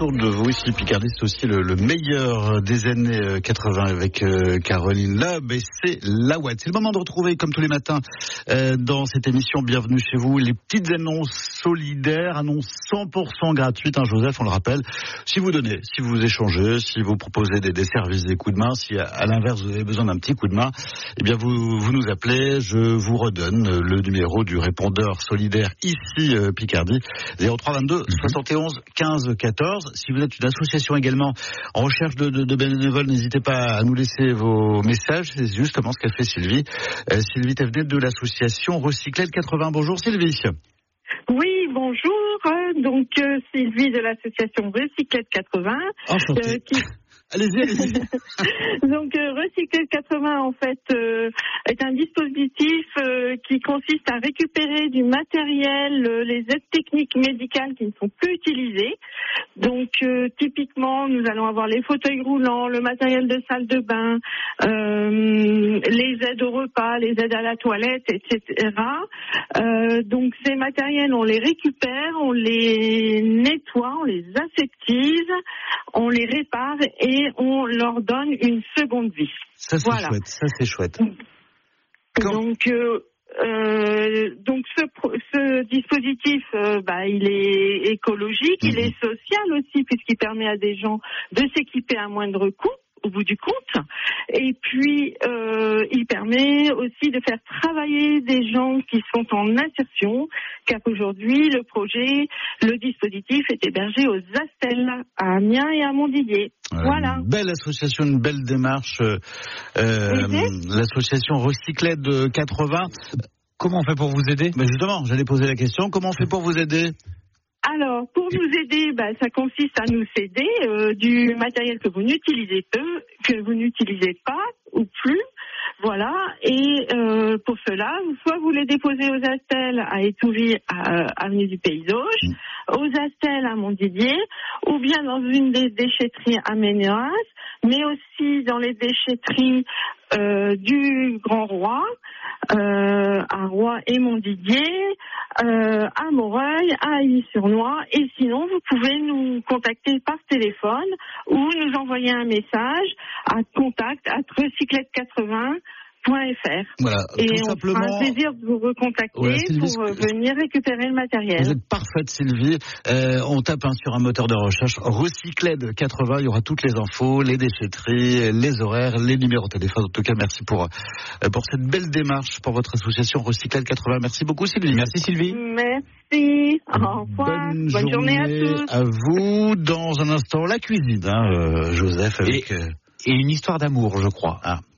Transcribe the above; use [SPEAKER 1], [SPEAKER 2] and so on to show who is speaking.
[SPEAKER 1] autour de vous. Ici, Picardie, c'est aussi le meilleur des années 80 avec Caroline Loeb et c'est la Ouate. C'est le moment de retrouver, comme tous les matins, dans cette émission Bienvenue chez vous, les petites annonces solidaires, annonces 100% gratuites, hein, Joseph, on le rappelle. Si vous donnez, si vous échangez, si vous proposez des services, des coups de main, si à l'inverse vous avez besoin d'un petit coup de main, eh bien vous nous appelez, je vous redonne le numéro du répondeur solidaire ici Picardie, 0322 71 15 14. Si vous êtes une association également en recherche de bénévoles, n'hésitez pas à nous laisser vos messages. C'est justement ce qu'a fait Sylvie. Sylvie Thévenet de l'association Recycled 80. Bonjour Sylvie.
[SPEAKER 2] Oui, bonjour. Donc Sylvie de l'association Recycled 80. Allez-y. Donc Recycled 80 en fait est un dispositif qui consiste à récupérer du matériel, les aides techniques médicales qui ne sont plus utilisées. Donc typiquement nous allons avoir les fauteuils roulants, le matériel de salle de bain, les aides au repas, les aides à la toilette, etc. Donc ces matériels on les récupère, on les nettoie, on les aseptise, on les répare et on leur donne une seconde vie.
[SPEAKER 1] Ça c'est voilà. Chouette, ça c'est chouette.
[SPEAKER 2] Donc ce dispositif, il est écologique, il est social aussi puisqu'il permet à des gens de s'équiper à moindre coût au bout du compte. Et puis, il permet aussi de faire travailler des gens qui sont en insertion, car aujourd'hui, le dispositif est hébergé aux Astels, à Amiens et à Montdidier. Voilà.
[SPEAKER 1] Une belle association, une belle démarche. L'association Recycled 80. Comment on fait pour vous aider ? Justement, j'allais poser la question. Comment on fait pour vous aider ?
[SPEAKER 2] Alors, pour nous aider, ça consiste à nous céder du matériel que vous n'utilisez pas ou plus. Voilà. Et pour cela, soit vous les déposez aux Astels à Étouville, avenue du Pays d'Auge, aux Astels à Montdidier, ou bien dans une des déchetteries à Ménéras, mais aussi dans les déchetteries du Grand Roi, à Roy et Montdidier, à Moreuil, à Ailly-sur-Loire, et sinon vous pouvez nous contacter par téléphone ou nous envoyer un message à contact@recycled80.fr.
[SPEAKER 1] Voilà,
[SPEAKER 2] et
[SPEAKER 1] tout
[SPEAKER 2] on
[SPEAKER 1] simplement.
[SPEAKER 2] fera un plaisir de vous recontacter pour venir récupérer le matériel.
[SPEAKER 1] Vous êtes parfaite Sylvie. On tape sur un moteur de recherche Recycled 80. Il y aura toutes les infos, les déchetteries, les horaires, les numéros de téléphone. En tout cas, merci pour cette belle démarche pour votre association Recycled 80. Merci beaucoup Sylvie. Merci Sylvie.
[SPEAKER 2] Merci. Au revoir. Bonne journée à tous.
[SPEAKER 1] À vous. Dans un instant, la cuisine, Joseph, avec
[SPEAKER 3] et une histoire d'amour, je crois.